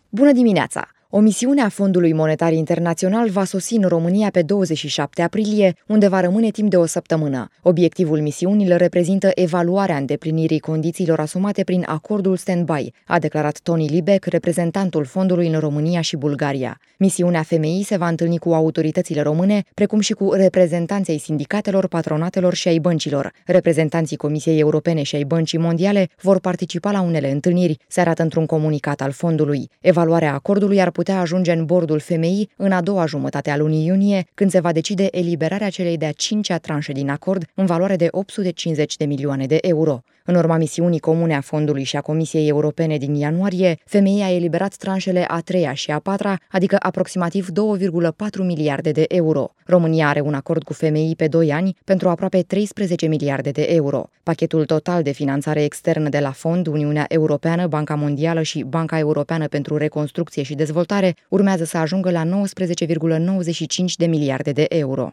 Bună dimineața! O misiune a Fondului Monetar Internațional va sosi în România pe 27 aprilie, unde va rămâne timp de o săptămână. Obiectivul misiunii reprezintă evaluarea îndeplinirii condițiilor asumate prin acordul stand-by, a declarat Tony Libec, reprezentantul fondului în România și Bulgaria. Misiunea FMI se va întâlni cu autoritățile române, precum și cu reprezentanții ai sindicatelor, patronatelor și ai băncilor. Reprezentanții Comisiei Europene și ai Băncii Mondiale vor participa la unele întâlniri, se arată într-un comunicat al fondului. Evaluarea acordului ar putea ajunge în bordul FMI în a doua jumătate a lunii iunie, când se va decide eliberarea celei de-a cincea tranșe din acord, în valoare de 850 de milioane de euro. În urma misiunii comune a fondului și a Comisiei Europene din ianuarie, FMI a eliberat tranșele a treia și a patra, adică aproximativ 2,4 miliarde de euro. România are un acord cu FMI pe 2 ani pentru aproape 13 miliarde de euro. Pachetul total de finanțare externă de la fond, Uniunea Europeană, Banca Mondială și Banca Europeană pentru Reconstrucție și Dezvoltare urmează să ajungă la 19,95 de miliarde de euro.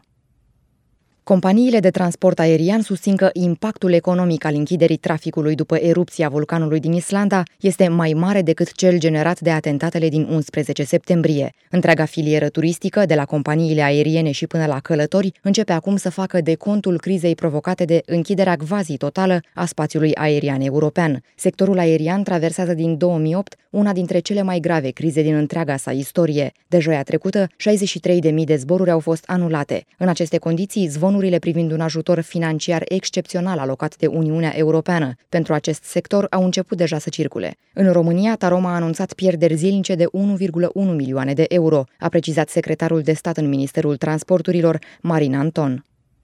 Companiile de transport aerian susțin că impactul economic al închiderii traficului după erupția vulcanului din Islanda este mai mare decât cel generat de atentatele din 11 septembrie. Întreaga filieră turistică, de la companiile aeriene și până la călători, începe acum să facă decontul crizei provocate de închiderea quasi-totală a spațiului aerian european. Sectorul aerian traversează din 2008 una dintre cele mai grave crize din întreaga sa istorie. De joia trecută, 63.000 de zboruri au fost anulate. În aceste condiții, zvonurile privind un ajutor financiar excepțional alocat de Uniunea Europeană pentru acest sector au început deja să circule. În România, Tarom a anunțat pierderi zilnice de 1,1 milioane de euro, a precizat secretarul de stat în Ministerul Transporturilor, Marin Anton.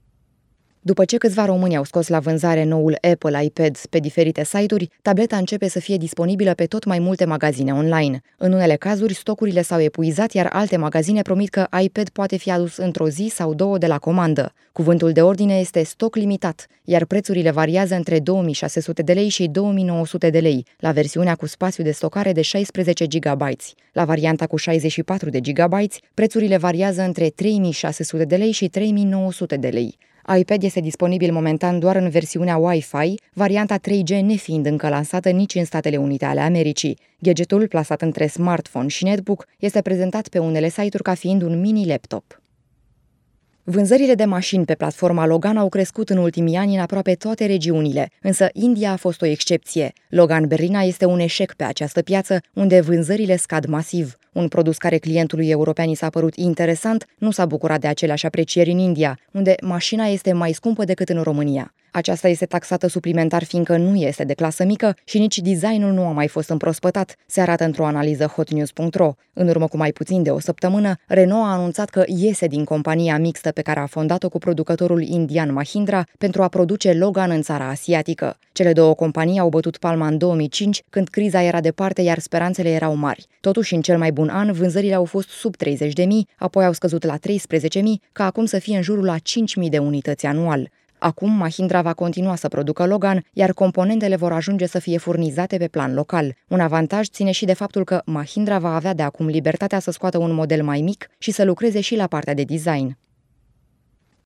După ce câțiva români au scos la vânzare noul Apple iPad pe diferite site-uri, tableta începe să fie disponibilă pe tot mai multe magazine online. În unele cazuri, stocurile s-au epuizat, iar alte magazine promit că iPad poate fi adus într-o zi sau două de la comandă. Cuvântul de ordine este stoc limitat, iar prețurile variază între 2600 de lei și 2900 de lei, la versiunea cu spațiu de stocare de 16 GB. La varianta cu 64 de GB, prețurile variază între 3600 de lei și 3900 de lei. iPad este disponibil momentan doar în versiunea Wi-Fi, varianta 3G nefiind încă lansată nici în Statele Unite ale Americii. Gadgetul, plasat între smartphone și netbook, este prezentat pe unele site-uri ca fiind un mini-laptop. Vânzările de mașini pe platforma Logan au crescut în ultimii ani în aproape toate regiunile, însă India a fost o excepție. Logan Berlina este un eșec pe această piață, unde vânzările scad masiv. Un produs care clientului european i s-a părut interesant nu s-a bucurat de aceleași aprecieri în India, unde mașina este mai scumpă decât în România. Aceasta este taxată suplimentar fiindcă nu este de clasă mică și nici designul nu a mai fost împrospătat, se arată într-o analiză hotnews.ro. În urmă cu mai puțin de o săptămână, Renault a anunțat că iese din compania mixtă pe care a fondat-o cu producătorul indian Mahindra pentru a produce Logan în țara asiatică. Cele două companii au bătut palma în 2005, când criza era departe, iar speranțele erau mari. Totuși, în cel mai bun an, vânzările au fost sub 30.000, apoi au scăzut la 13.000, ca acum să fie în jurul la 5.000 de unități anual. Acum, Mahindra va continua să producă Logan, iar componentele vor ajunge să fie furnizate pe plan local. Un avantaj ține și de faptul că Mahindra va avea de acum libertatea să scoată un model mai mic și să lucreze și la partea de design.